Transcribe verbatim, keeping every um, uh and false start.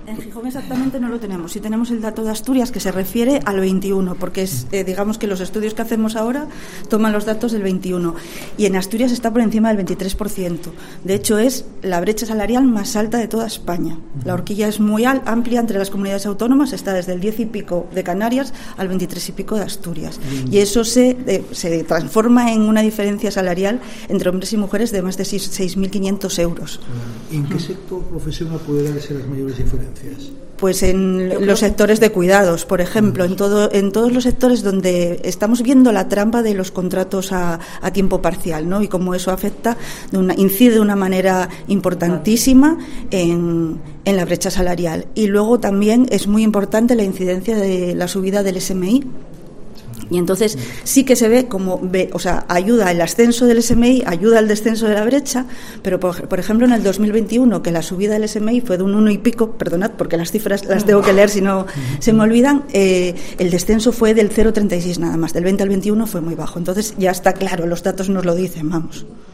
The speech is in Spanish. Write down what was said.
En Gijón exactamente no lo tenemos. Sí tenemos el dato de Asturias que se refiere al veintiuno, porque es, eh, digamos que los estudios que hacemos ahora toman los datos del veintiuno. Y en Asturias está por encima del veintitrés por ciento. De hecho, es la brecha salarial más alta de toda España. La horquilla es muy al, amplia entre las comunidades autónomas, está desde el diez y pico de Canarias al veintitrés y pico de Asturias. Y eso se, eh, se transforma en una diferencia salarial entre hombres y mujeres de más de seis mil quinientos euros. ¿En qué sector profesional puede darse las mayores diferencias? Pues en los sectores de cuidados, por ejemplo, en todo, en todos los sectores donde estamos viendo la trampa de los contratos a, a tiempo parcial, ¿no? Y cómo eso afecta, de una, incide de una manera importantísima en, en la brecha salarial. Y luego también es muy importante la incidencia de la subida del S M I. Y entonces sí que se ve como, ve, o sea, ayuda el ascenso del S M I, ayuda al descenso de la brecha, pero por, por ejemplo en el dos mil veintiuno, que la subida del S M I fue de un uno y pico, perdonad porque las cifras las tengo que leer si no se me olvidan, eh, el descenso fue del cero coma treinta y seis nada más, del veinte al veintiuno fue muy bajo. Entonces ya está claro, los datos nos lo dicen, vamos.